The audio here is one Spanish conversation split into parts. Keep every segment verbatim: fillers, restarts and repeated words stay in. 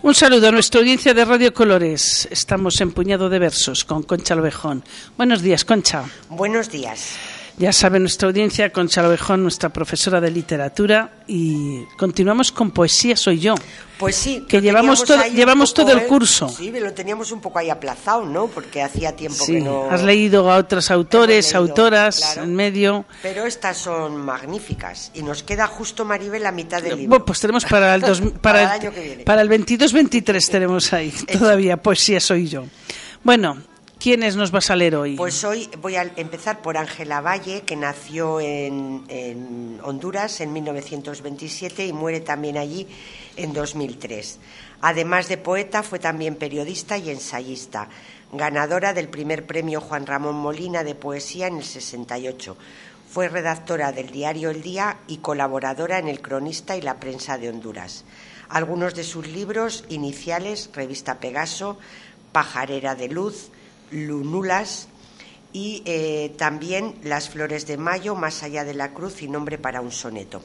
Un saludo a nuestra audiencia de Radio Colores. Estamos en Puñado de Versos con Concha Lobejón. Buenos días, Concha. Buenos días. Ya sabe nuestra audiencia, Concha Lobejón, nuestra profesora de literatura, y continuamos con Poesía Soy Yo. Pues sí, que llevamos todo, llevamos poco, todo el ¿eh? curso. Sí, lo teníamos un poco ahí aplazado, ¿no? Porque hacía tiempo sí, que no. Has leído a otros autores, leído, autoras, claro. En medio. Pero estas son magníficas y nos queda justo, Maribel, la mitad del libro. Bueno, pues tenemos para el, dos, para, para el el año que viene. Para el veintidós veintitrés tenemos ahí Hecho. Todavía Poesía Soy Yo. Bueno, ¿quiénes nos vas a leer hoy? Pues hoy voy a empezar por Ángela Valle, que nació en, en Honduras en mil novecientos veintisiete y muere también allí en dos mil tres. Además de poeta, fue también periodista y ensayista, ganadora del primer premio Juan Ramón Molina de poesía en el sesenta y ocho. Fue redactora del diario El Día y colaboradora en El Cronista y la Prensa de Honduras. Algunos de sus libros iniciales: Revista Pegaso, Pajarera de Luz, Lunulas y eh, también Las Flores de Mayo, Más allá de la cruz y Nombre para un soneto.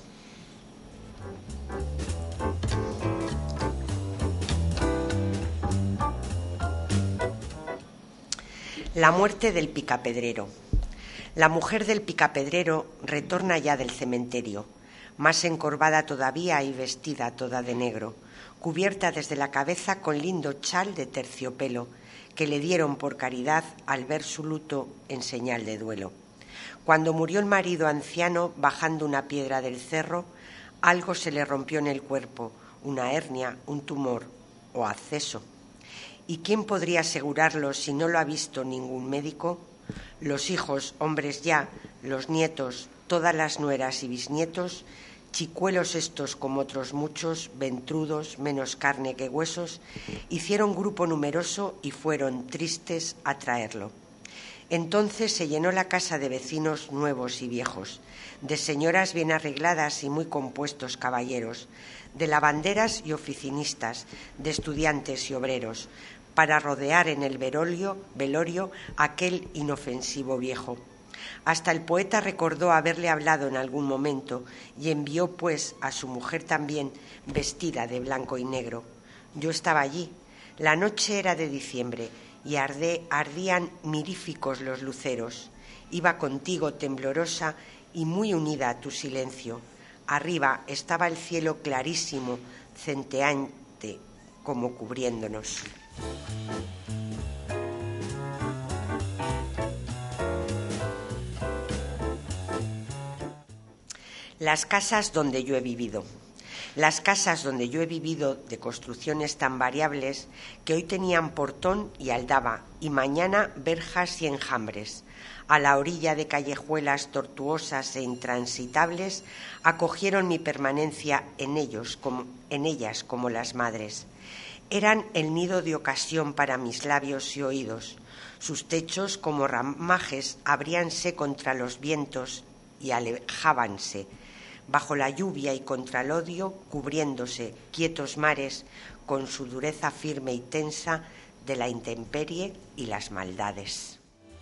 La muerte del picapedrero. La mujer del picapedrero retorna ya del cementerio, más encorvada todavía y vestida toda de negro, cubierta desde la cabeza con lindo chal de terciopelo que le dieron por caridad al ver su luto en señal de duelo. Cuando murió el marido anciano bajando una piedra del cerro, algo se le rompió en el cuerpo, una hernia, un tumor o acceso. ¿Y quién podría asegurarlo si no lo ha visto ningún médico? Los hijos, hombres ya, los nietos, todas las nueras y bisnietos, chicuelos estos como otros muchos, ventrudos, menos carne que huesos, hicieron grupo numeroso y fueron tristes a traerlo. Entonces se llenó la casa de vecinos nuevos y viejos, de señoras bien arregladas y muy compuestos caballeros, de lavanderas y oficinistas, de estudiantes y obreros, para rodear en el velorio, velorio aquel inofensivo viejo. Hasta el poeta recordó haberle hablado en algún momento y envió pues a su mujer también, vestida de blanco y negro. Yo estaba allí. La noche era de diciembre y ardé, ardían miríficos los luceros. Iba contigo temblorosa y muy unida a tu silencio. Arriba estaba el cielo clarísimo, centeante, como cubriéndonos. Las casas donde yo he vivido. Las casas donde yo he vivido, de construcciones tan variables, que hoy tenían portón y aldaba, y mañana verjas y enjambres, a la orilla de callejuelas tortuosas e intransitables, acogieron mi permanencia en ellos, como, en ellas como las madres. Eran el nido de ocasión para mis labios y oídos. Sus techos, como ramajes, abríanse contra los vientos y alejábanse, bajo la lluvia y contra el odio, cubriéndose quietos mares con su dureza firme y tensa de la intemperie y las maldades.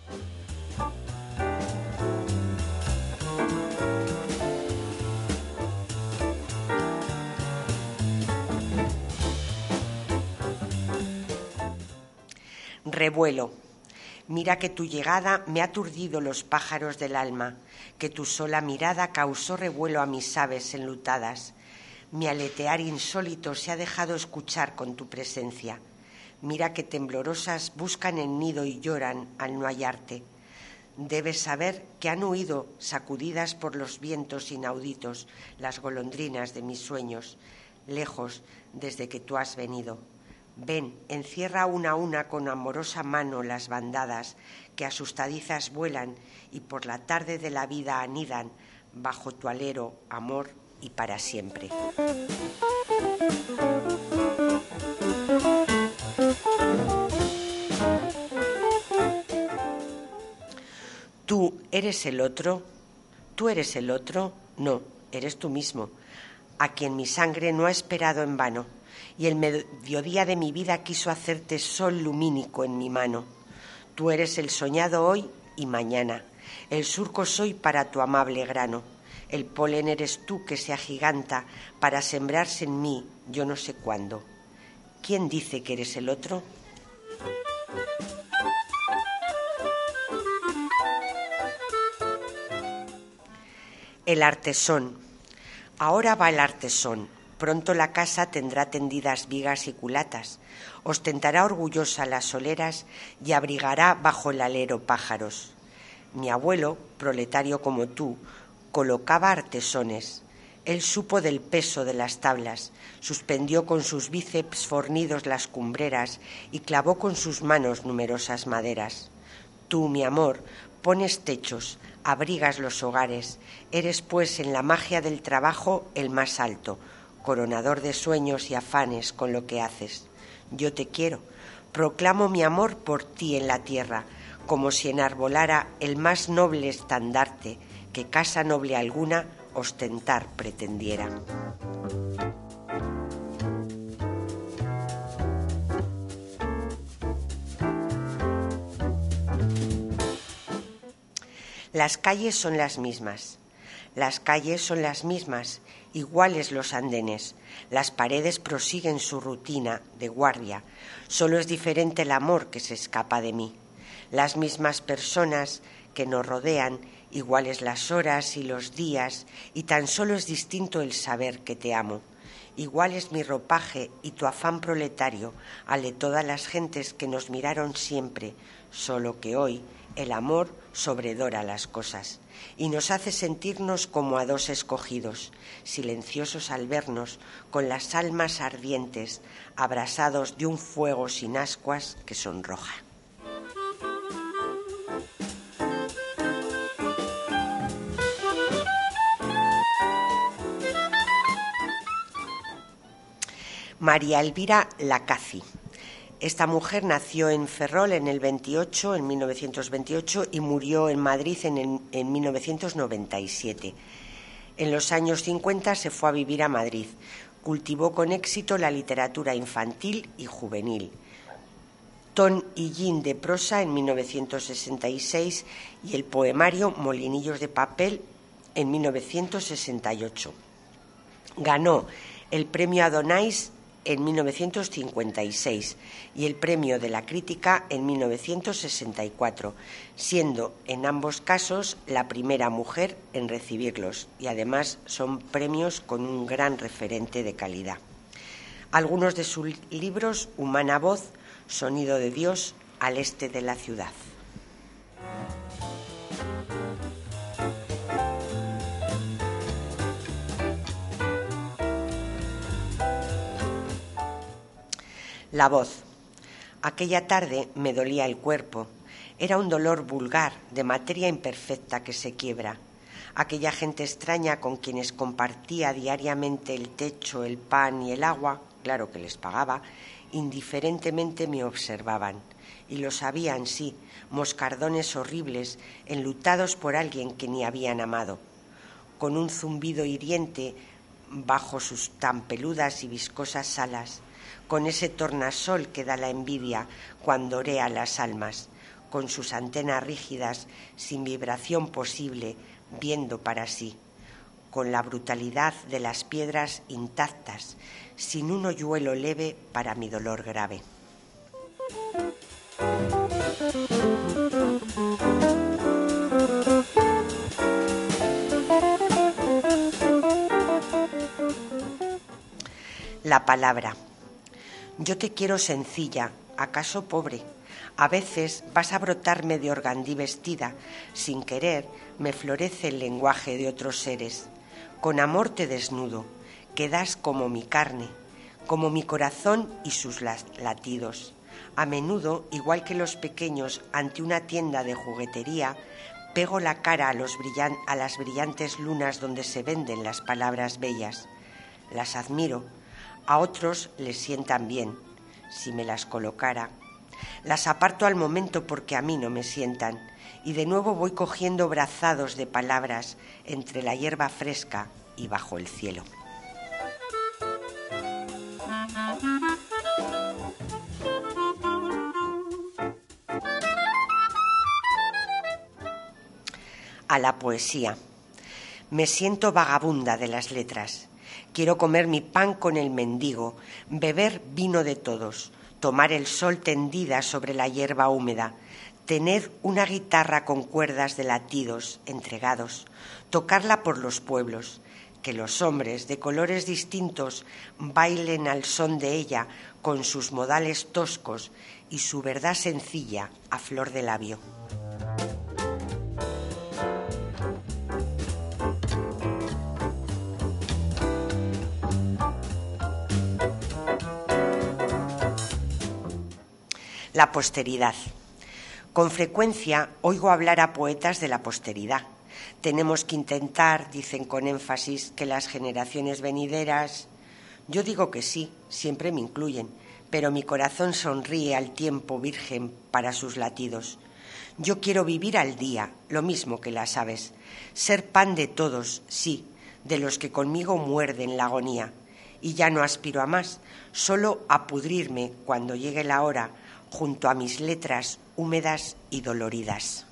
Revuelo. Mira que tu llegada me ha aturdido los pájaros del alma, que tu sola mirada causó revuelo a mis aves enlutadas. Mi aletear insólito se ha dejado escuchar con tu presencia. Mira que temblorosas buscan el nido y lloran al no hallarte. Debes saber que han huido, sacudidas por los vientos inauditos, las golondrinas de mis sueños, lejos desde que tú has venido. Ven, encierra una a una con amorosa mano las bandadas que asustadizas vuelan y por la tarde de la vida anidan bajo tu alero, amor y para siempre. ¿Tú eres el otro? ¿Tú eres el otro? No, eres tú mismo, a quien mi sangre no ha esperado en vano. Y el mediodía de mi vida quiso hacerte sol lumínico en mi mano. Tú eres el soñado hoy y mañana, el surco soy para tu amable grano, el polen eres tú que se agiganta para sembrarse en mí yo no sé cuándo. ¿Quién dice que eres el otro? El artesón. Ahora va el artesón. Pronto la casa tendrá tendidas vigas y culatas, ostentará orgullosa las soleras y abrigará bajo el alero pájaros. Mi abuelo, proletario como tú, colocaba artesones. Él supo del peso de las tablas, suspendió con sus bíceps fornidos las cumbreras y clavó con sus manos numerosas maderas. Tú, mi amor, pones techos, abrigas los hogares, eres pues en la magia del trabajo el más alto, coronador de sueños y afanes con lo que haces. Yo te quiero, proclamo mi amor por ti en la tierra, como si enarbolara el más noble estandarte que casa noble alguna ostentar pretendiera. Las calles son las mismas, las calles son las mismas, iguales los andenes, las paredes prosiguen su rutina de guardia, solo es diferente el amor que se escapa de mí. Las mismas personas que nos rodean, iguales las horas y los días, y tan solo es distinto el saber que te amo. Igual es mi ropaje y tu afán proletario al de todas las gentes que nos miraron siempre, solo que hoy el amor sobredora las cosas y nos hace sentirnos como a dos escogidos, silenciosos al vernos, con las almas ardientes, abrasados de un fuego sin ascuas que sonroja. María Elvira Lacaci. Esta mujer nació en Ferrol en el veintiocho, en mil novecientos veintiocho, y murió en Madrid en, el, en mil novecientos noventa y siete. En los años cincuenta se fue a vivir a Madrid. Cultivó con éxito la literatura infantil y juvenil. Ton y Yin de prosa en mil novecientos sesenta y seis y el poemario Molinillos de papel en mil novecientos sesenta y ocho. Ganó el premio Adonais en mil novecientos cincuenta y seis y el premio de la crítica en mil novecientos sesenta y cuatro, siendo en ambos casos la primera mujer en recibirlos, y además son premios con un gran referente de calidad. Algunos de sus libros: Humana voz, Sonido de Dios, Al este de la ciudad. La voz. Aquella tarde me dolía el cuerpo. Era un dolor vulgar, de materia imperfecta que se quiebra. Aquella gente extraña con quienes compartía diariamente el techo, el pan y el agua, claro que les pagaba, indiferentemente me observaban. Y lo sabían, sí, moscardones horribles, enlutados por alguien que ni habían amado. Con un zumbido hiriente bajo sus tan peludas y viscosas alas, con ese tornasol que da la envidia cuando orea las almas, con sus antenas rígidas, sin vibración posible, viendo para sí, con la brutalidad de las piedras intactas, sin un hoyuelo leve para mi dolor grave. La palabra. Yo te quiero sencilla, acaso pobre. A veces vas a brotarme de organdí vestida. Sin querer me florece el lenguaje de otros seres. Con amor te desnudo, quedas como mi carne, como mi corazón y sus latidos. A menudo, igual que los pequeños ante una tienda de juguetería, pego la cara a, los brillan- a las brillantes lunas donde se venden las palabras bellas. Las admiro. A otros les sientan bien, si me las colocara. Las aparto al momento porque a mí no me sientan, y de nuevo voy cogiendo brazados de palabras entre la hierba fresca y bajo el cielo. A la poesía. Me siento vagabunda de las letras. Quiero comer mi pan con el mendigo, beber vino de todos, tomar el sol tendida sobre la hierba húmeda, tener una guitarra con cuerdas de latidos entregados, tocarla por los pueblos, que los hombres de colores distintos bailen al son de ella con sus modales toscos y su verdad sencilla a flor de labio. La posteridad. Con frecuencia oigo hablar a poetas de la posteridad. Tenemos que intentar, dicen con énfasis, que las generaciones venideras... Yo digo que sí, siempre me incluyen, pero mi corazón sonríe al tiempo virgen para sus latidos. Yo quiero vivir al día, lo mismo que las aves, ser pan de todos, sí, de los que conmigo muerden la agonía. Y ya no aspiro a más, solo a pudrirme cuando llegue la hora, junto a mis letras húmedas y doloridas.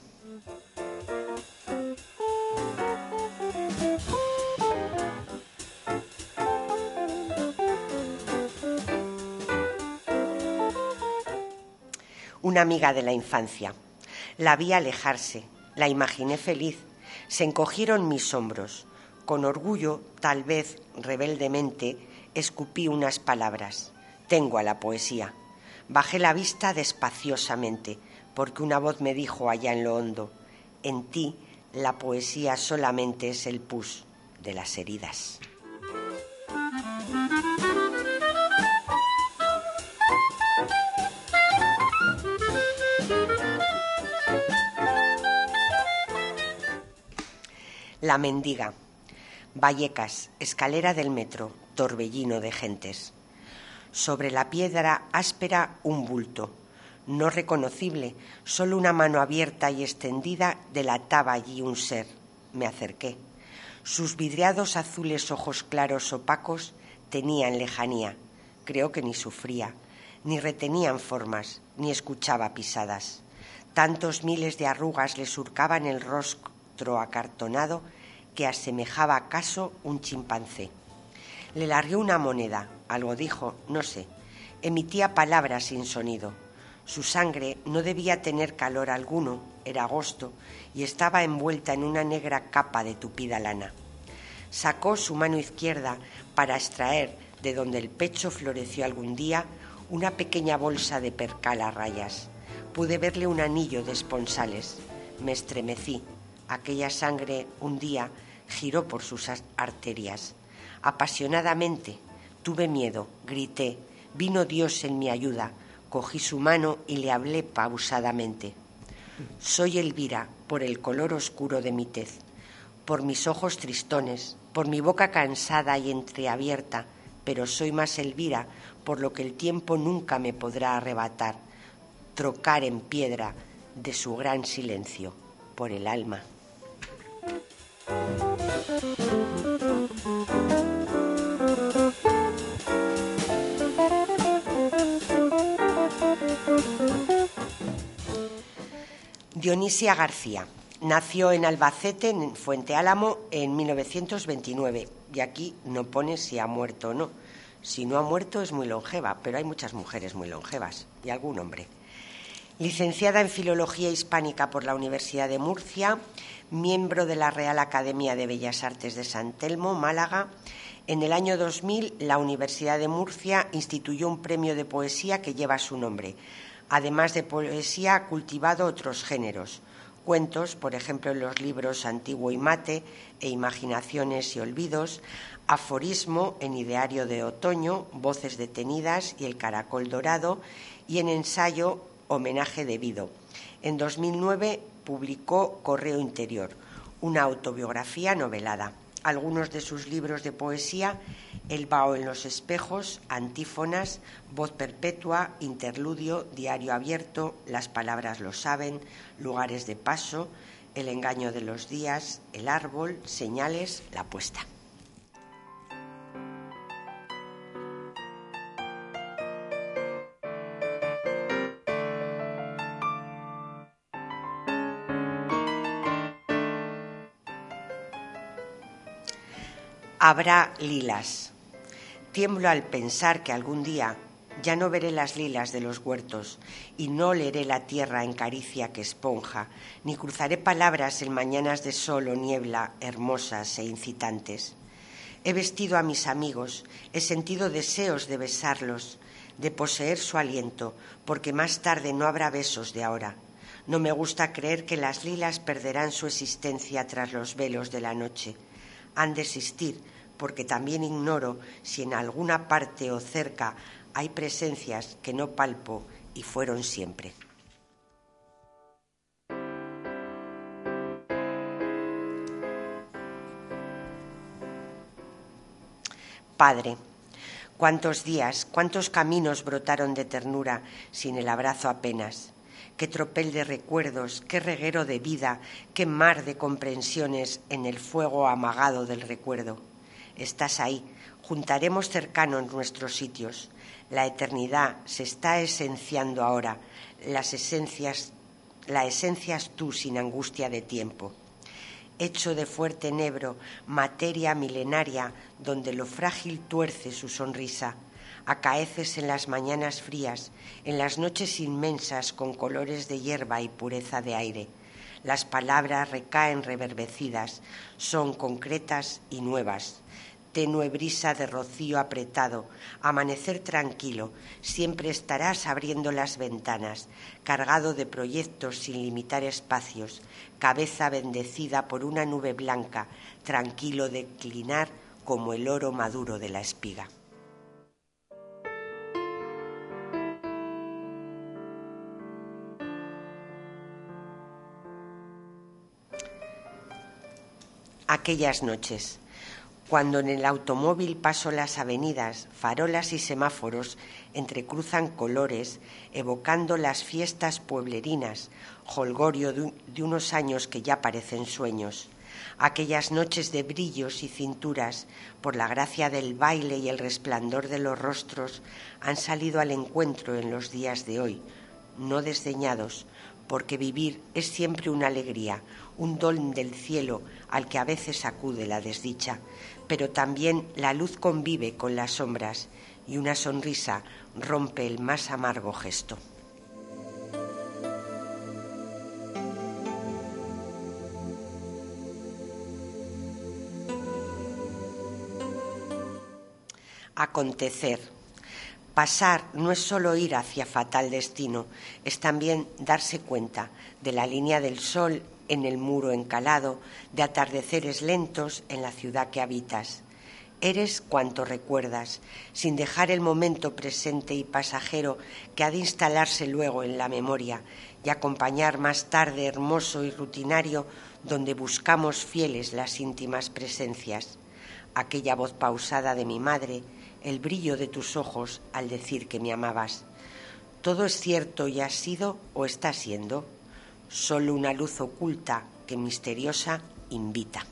Una amiga de la infancia. La vi alejarse, la imaginé feliz. Se encogieron mis hombros. Con orgullo, tal vez rebeldemente, escupí unas palabras. Tengo a la poesía. Bajé la vista despaciosamente, porque una voz me dijo allá en lo hondo: en ti la poesía solamente es el pus de las heridas. La mendiga. Vallecas, escalera del metro, torbellino de gentes. Sobre la piedra áspera un bulto, no reconocible, solo una mano abierta y extendida delataba allí un ser. Me acerqué. Sus vidriados azules ojos claros opacos tenían lejanía. Creo que ni sufría, ni retenían formas, ni escuchaba pisadas. Tantos miles de arrugas le surcaban el rostro acartonado que asemejaba acaso un chimpancé. Le largué una moneda, algo dijo, no sé. Emitía palabras sin sonido. Su sangre no debía tener calor alguno, era agosto, y estaba envuelta en una negra capa de tupida lana. Sacó su mano izquierda para extraer, de donde el pecho floreció algún día, una pequeña bolsa de percal a rayas. Pude verle un anillo de esponsales. Me estremecí. Aquella sangre un día giró por sus arterias. Apasionadamente, tuve miedo, grité, vino Dios en mi ayuda, cogí su mano y le hablé pausadamente. Soy Elvira por el color oscuro de mi tez, por mis ojos tristones, por mi boca cansada y entreabierta, pero soy más Elvira por lo que el tiempo nunca me podrá arrebatar, trocar en piedra de su gran silencio por el alma. Dionisia García nació en Albacete, en Fuente Álamo, en mil novecientos veintinueve. Y aquí no pone si ha muerto o no. Si no ha muerto es muy longeva, pero hay muchas mujeres muy longevas y algún hombre. Licenciada en Filología Hispánica por la Universidad de Murcia, miembro de la Real Academia de Bellas Artes de San Telmo, Málaga. En el año dos mil, la Universidad de Murcia instituyó un premio de poesía que lleva su nombre. Además de poesía, ha cultivado otros géneros. Cuentos, por ejemplo, en los libros Antiguo y Mate e Imaginaciones y Olvidos, aforismo en Ideario de Otoño, Voces detenidas y El caracol dorado, y en ensayo Homenaje debido. En dos mil nueve publicó Correo Interior, una autobiografía novelada. Algunos de sus libros de poesía: El vaho en los espejos, Antífonas, Voz perpetua, Interludio, Diario abierto, Las palabras lo saben, Lugares de paso, El engaño de los días, El árbol, Señales, La puesta. Habrá lilas. Tiemblo al pensar que algún día ya no veré las lilas de los huertos y no oleré la tierra en caricia que esponja, ni cruzaré palabras en mañanas de sol o niebla hermosas e incitantes. He vestido a mis amigos, he sentido deseos de besarlos, de poseer su aliento, porque más tarde no habrá besos de ahora. No me gusta creer que las lilas perderán su existencia tras los velos de la noche. Han de existir, porque también ignoro si en alguna parte o cerca hay presencias que no palpo y fueron siempre. Padre, cuántos días, cuántos caminos brotaron de ternura sin el abrazo apenas. Qué tropel de recuerdos, qué reguero de vida, qué mar de comprensiones en el fuego amagado del recuerdo. Estás ahí, juntaremos cercanos nuestros sitios. La eternidad se está esenciando ahora, las esencias, la esencias tú sin angustia de tiempo. Hecho de fuerte enebro, materia milenaria, donde lo frágil tuerce su sonrisa. Acaeces en las mañanas frías, en las noches inmensas con colores de hierba y pureza de aire. Las palabras recaen reverbecidas, son concretas y nuevas. Tenue brisa de rocío apretado, amanecer tranquilo, siempre estarás abriendo las ventanas, cargado de proyectos sin limitar espacios, cabeza bendecida por una nube blanca, tranquilo declinar como el oro maduro de la espiga. Aquellas noches, cuando en el automóvil paso las avenidas, farolas y semáforos entrecruzan colores, evocando las fiestas pueblerinas, jolgorio de, un, de unos años que ya parecen sueños. Aquellas noches de brillos y cinturas, por la gracia del baile y el resplandor de los rostros, han salido al encuentro en los días de hoy, no desdeñados, porque vivir es siempre una alegría, un don del cielo al que a veces acude la desdicha, pero también la luz convive con las sombras y una sonrisa rompe el más amargo gesto. Acontecer. Pasar no es solo ir hacia fatal destino, es también darse cuenta de la línea del sol en el muro encalado, de atardeceres lentos en la ciudad que habitas. Eres cuanto recuerdas, sin dejar el momento presente y pasajero que ha de instalarse luego en la memoria y acompañar más tarde hermoso y rutinario donde buscamos fieles las íntimas presencias. Aquella voz pausada de mi madre, el brillo de tus ojos al decir que me amabas. Todo es cierto y ha sido o está siendo, solo una luz oculta que misteriosa invita.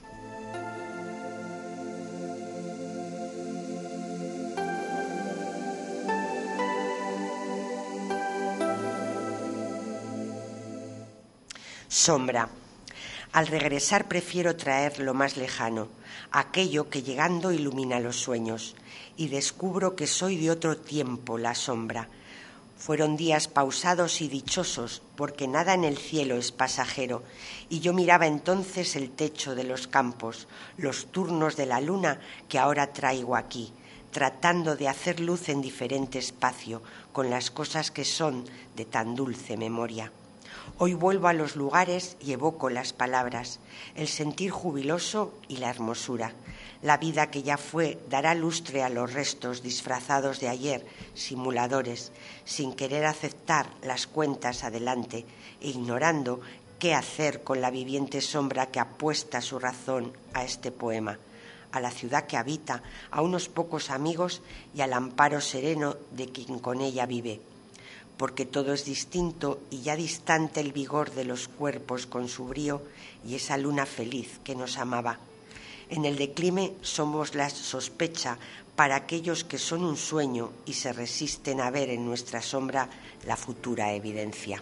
Sombra. Al regresar prefiero traer lo más lejano, aquello que llegando ilumina los sueños, y descubro que soy de otro tiempo la sombra. Fueron días pausados y dichosos, porque nada en el cielo es pasajero, y yo miraba entonces el techo de los campos, los turnos de la luna que ahora traigo aquí, tratando de hacer luz en diferente espacio, con las cosas que son de tan dulce memoria. Hoy vuelvo a los lugares y evoco las palabras, el sentir jubiloso y la hermosura. La vida que ya fue dará lustre a los restos disfrazados de ayer, simuladores, sin querer aceptar las cuentas adelante, ignorando qué hacer con la viviente sombra que apuesta su razón a este poema, a la ciudad que habita, a unos pocos amigos y al amparo sereno de quien con ella vive. Porque todo es distinto y ya distante el vigor de los cuerpos con su brío y esa luna feliz que nos amaba. En el declive somos la sospecha para aquellos que son un sueño y se resisten a ver en nuestra sombra la futura evidencia.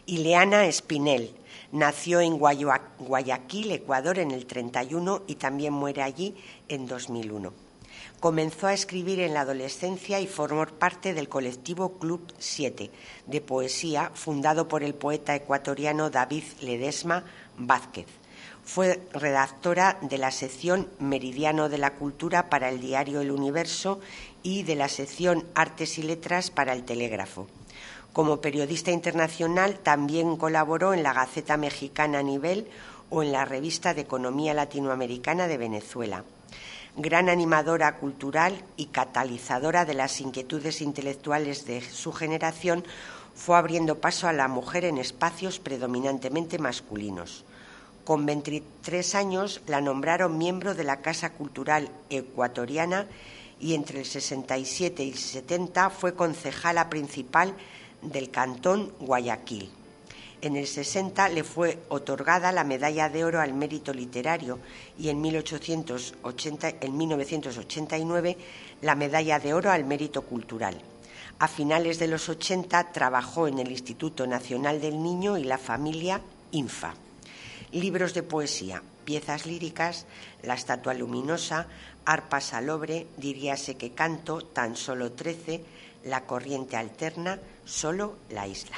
Ileana Espinel nació en Guayaquil, Ecuador, en el treinta y uno y también muere allí en dos mil uno. Comenzó a escribir en la adolescencia y formó parte del colectivo Club siete de poesía fundado por el poeta ecuatoriano David Ledesma Vázquez. Fue redactora de la sección Meridiano de la Cultura para el diario El Universo y de la sección Artes y Letras para el Telégrafo. Como periodista internacional también colaboró en la Gaceta Mexicana Nivel o en la Revista de Economía Latinoamericana de Venezuela. Gran animadora cultural y catalizadora de las inquietudes intelectuales de su generación, fue abriendo paso a la mujer en espacios predominantemente masculinos. Con veintitrés años la nombraron miembro de la Casa Cultural Ecuatoriana y entre el sesenta y siete y el setenta fue concejala principal del Cantón Guayaquil. En el sesenta le fue otorgada la Medalla de Oro al Mérito Literario y en mil novecientos ochenta y nueve la Medalla de Oro al Mérito Cultural. A finales de los ochenta trabajó en el Instituto Nacional del Niño y la Familia, INFA. Libros de poesía, piezas líricas, La Estatua Luminosa, Arpa Salobre, Diríase que canto, Tan solo trece, La Corriente Alterna, Solo la Isla.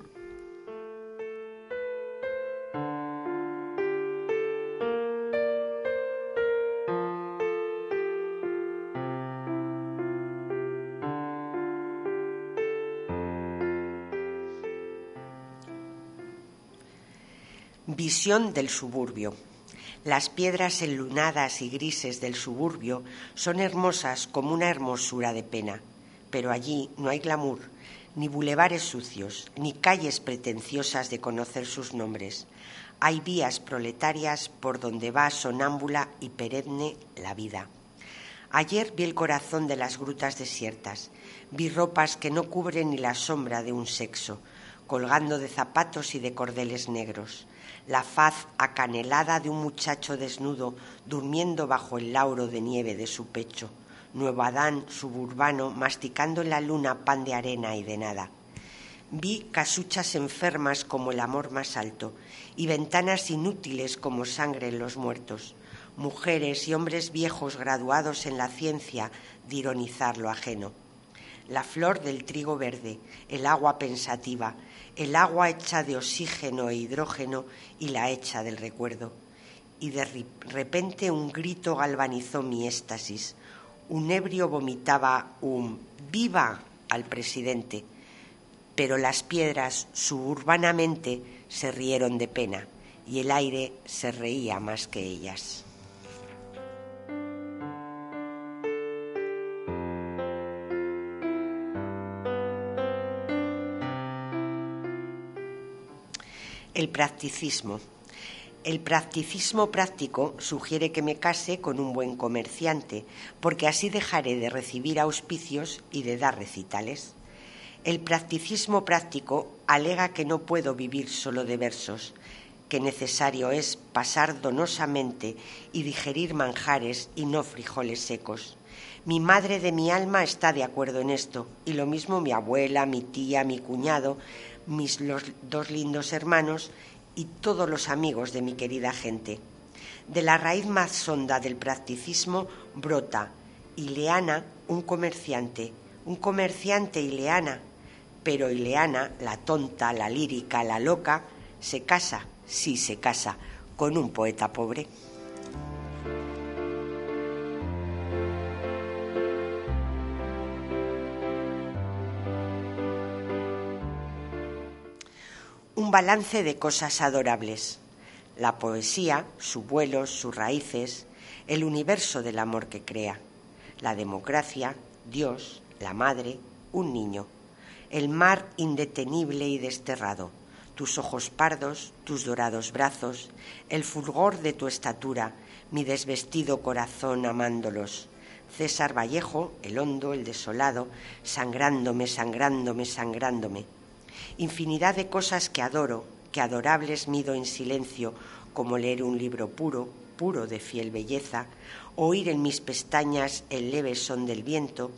Visión del suburbio. Las piedras enlunadas y grises del suburbio son hermosas como una hermosura de pena, pero allí no hay glamour, ni bulevares sucios, ni calles pretenciosas de conocer sus nombres. Hay vías proletarias por donde va sonámbula y perenne la vida. Ayer vi el corazón de las grutas desiertas, vi ropas que no cubren ni la sombra de un sexo, colgando de zapatos y de cordeles negros, la faz acanelada de un muchacho desnudo durmiendo bajo el lauro de nieve de su pecho, Nuevo Adán suburbano masticando en la luna pan de arena y de nada. Vi casuchas enfermas como el amor más alto y ventanas inútiles como sangre en los muertos, mujeres y hombres viejos graduados en la ciencia de ironizar lo ajeno. La flor del trigo verde, el agua pensativa, el agua hecha de oxígeno e hidrógeno y la hecha del recuerdo. Y de repente un grito galvanizó mi éxtasis. Un ebrio vomitaba un ¡viva! Al presidente, pero las piedras suburbanamente se rieron de pena y el aire se reía más que ellas. El practicismo. El practicismo práctico sugiere que me case con un buen comerciante, porque así dejaré de recibir auspicios y de dar recitales. El practicismo práctico alega que no puedo vivir solo de versos, que necesario es pasar donosamente y digerir manjares y no frijoles secos. Mi madre de mi alma está de acuerdo en esto, y lo mismo mi abuela, mi tía, mi cuñado, mis los dos lindos hermanos y todos los amigos de mi querida gente. De la raíz más honda del practicismo brota Ileana, un comerciante, un comerciante Ileana, pero Ileana, la tonta, la lírica, la loca, se casa, sí se casa, con un poeta pobre. Un balance de cosas adorables. La poesía, su vuelo, sus raíces, el universo del amor que crea. La democracia, Dios, la madre, un niño. El mar indetenible y desterrado. Tus ojos pardos, tus dorados brazos, el fulgor de tu estatura, mi desvestido corazón amándolos. César Vallejo, el hondo, el desolado, sangrándome, sangrándome, sangrándome. Infinidad de cosas que adoro, que adorables mido en silencio, como leer un libro puro, puro de fiel belleza, oír en mis pestañas el leve son del viento,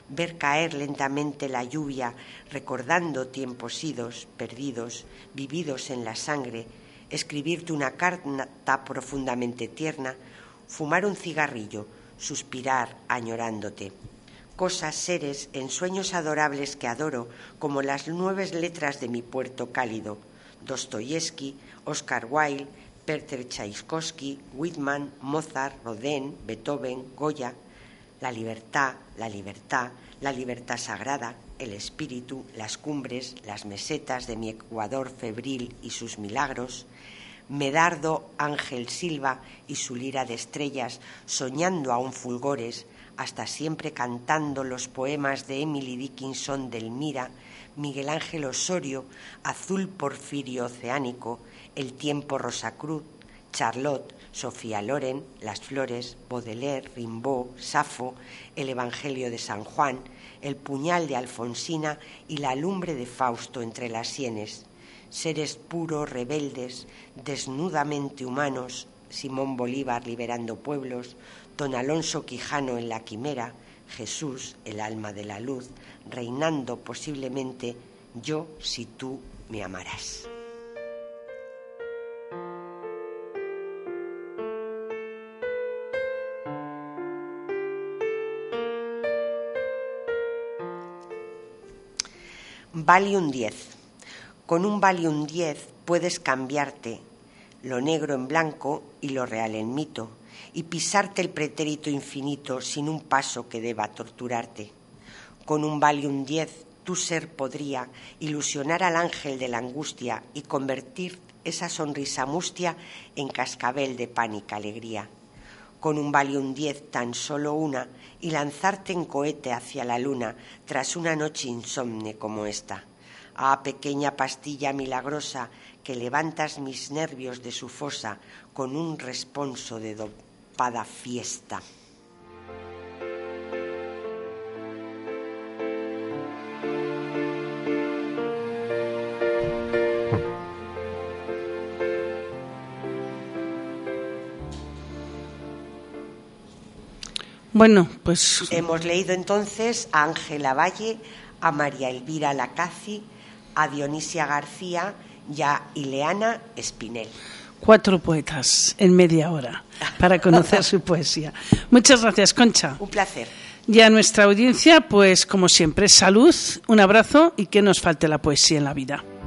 ver caer lentamente la lluvia, recordando tiempos idos, perdidos, vividos en la sangre, escribirte una carta profundamente tierna, fumar un cigarrillo, suspirar añorándote. Cosas, seres, ensueños adorables que adoro, como las nueve letras de mi puerto cálido. Dostoyevsky, Oscar Wilde, Peter Tchaikovsky, Whitman, Mozart, Rodin, Beethoven, Goya. La libertad, la libertad, la libertad sagrada, el espíritu, las cumbres, las mesetas de mi Ecuador febril y sus milagros. Medardo Ángel Silva y su lira de estrellas, soñando aún fulgores, hasta siempre cantando los poemas de Emily Dickinson del Mira, Miguel Ángel Osorio, Azul Porfirio Oceánico, El tiempo Rosacruz, Charlotte, Sofía Loren, Las flores, Baudelaire, Rimbaud, Safo, El Evangelio de San Juan, El puñal de Alfonsina y la lumbre de Fausto entre las sienes. Seres puros, rebeldes, desnudamente humanos, Simón Bolívar liberando pueblos, don Alonso Quijano en la quimera, Jesús, el alma de la luz, reinando posiblemente yo si tú me amarás. Valium diez. Con un Valium diez puedes cambiarte lo negro en blanco y lo real en mito, y pisarte el pretérito infinito sin un paso que deba torturarte. Con un Valium diez tu ser podría ilusionar al ángel de la angustia y convertir esa sonrisa mustia en cascabel de pánica alegría. Con un Valium diez tan solo una y lanzarte en cohete hacia la luna tras una noche insomne como esta. Ah, pequeña pastilla milagrosa que levantas mis nervios de su fosa con un responso de dopada fiesta. Bueno, pues hemos leído entonces a Ángela Valle, a María Elvira Lacazzi, a Dionisia García y a Ileana Espinel. Cuatro poetas en media hora para conocer su poesía. Muchas gracias, Concha. Un placer. Y a nuestra audiencia, pues como siempre, salud, un abrazo y que nos falte la poesía en la vida.